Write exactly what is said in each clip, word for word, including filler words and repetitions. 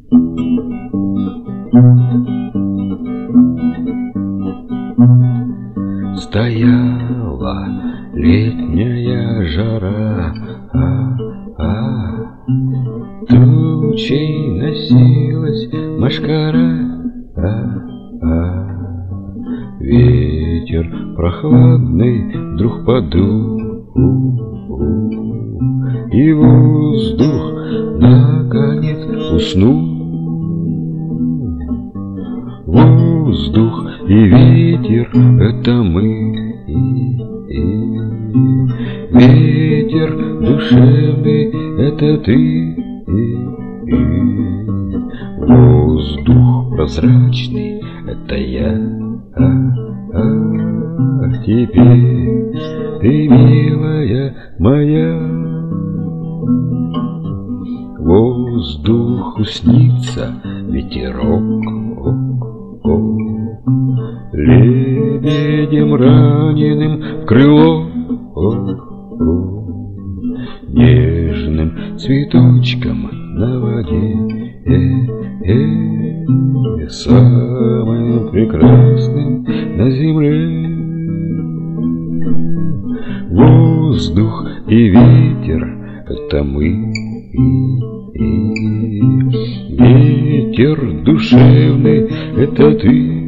Стояла летняя жара, а, а, тучей носилась мошкара, а, а, ветер прохладный вдруг подул, и воздух наконец уснул. Воздух и ветер — это мы, и, и. Ветер душевный — это ты, и, и. Воздух прозрачный — это я, а, а. Теперь ты, милая моя. Воздуху снится ветерок, лебедем раненым в крыло, нежным цветочком на воде, э, э, самым прекрасным на земле. Воздух и ветер — это мы, и, и. Ветер душевный — это ты,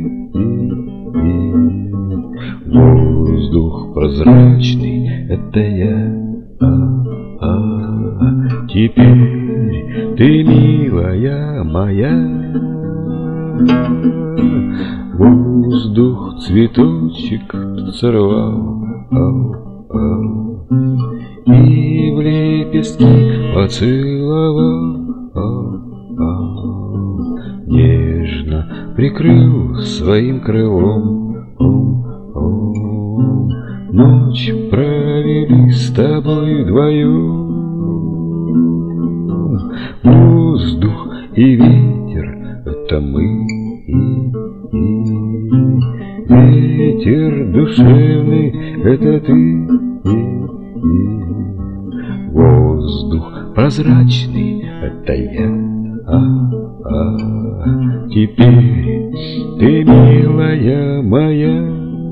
воздух прозрачный — это я, а, а. Теперь ты, милая моя. Воздух цветочек сорвал, ау, ау, и в лепестки поцеловал, ау, ау, нежно прикрыл своим крылом. Ночь провели с тобой вдвоем. Воздух и ветер — это мы, и, и. Ветер душевный — это ты, и, и. Воздух прозрачный — это я, а, а. Теперь ты, милая моя.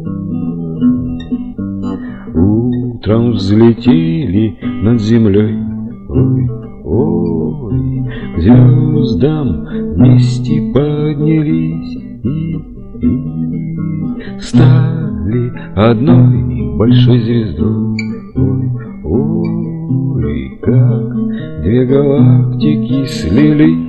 Утром взлетели над землей, ой, ой, к звездам вместе поднялись и, и стали одной большой звездой, ой, ой, как две галактики слились.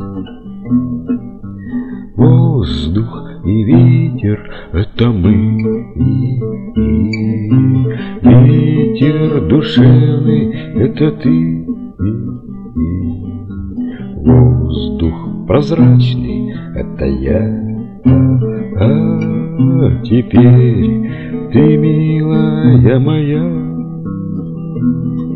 Воздух и ветер — это мы, и, и. Ветер душевный — это ты, и, и. Воздух прозрачный — это я, а, а. Теперь ты, милая моя.